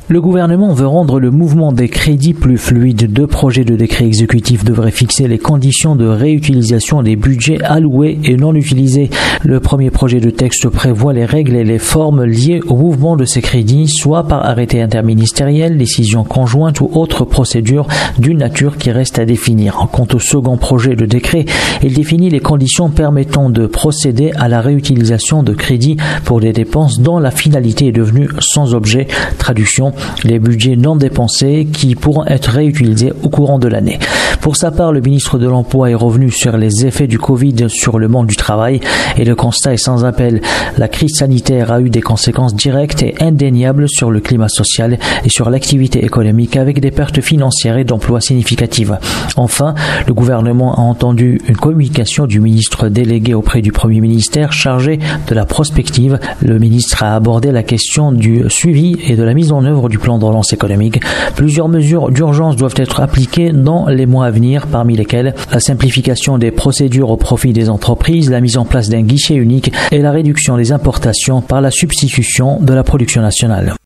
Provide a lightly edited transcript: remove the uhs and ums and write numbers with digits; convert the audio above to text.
Le gouvernement veut rendre le mouvement des crédits plus fluide. 2 projets de décret exécutif devraient fixer les conditions de réutilisation des budgets alloués et non utilisés. Le premier projet de texte prévoit les règles et les formes liées au mouvement de ces crédits, soit par arrêté interministériel, décision conjointe ou autre procédure d'une nature qui reste à définir. Quant au second projet de décret, il définit les conditions permettant de procéder à la réutilisation de crédits pour des dépenses dont la finalité est devenue sans objet. Traduction, les budgets non dépensés qui pourront être réutilisés au courant de l'année. Pour sa part, le ministre de l'Emploi est revenu sur les effets du Covid sur le monde du travail et le constat est sans appel. La crise sanitaire a eu des conséquences directes et indéniables sur le climat social et sur l'activité économique avec des pertes financières et d'emplois significatives. Enfin, le gouvernement a entendu une communication du ministre délégué auprès du Premier ministre chargé de la prospective. Le ministre a abordé la question du suivi et de la mise en œuvre du plan de relance économique. Plusieurs mesures d'urgence doivent être appliquées dans les mois à venir, parmi lesquelles la simplification des procédures au profit des entreprises, la mise en place d'un guichet unique et la réduction des importations par la substitution de la production nationale.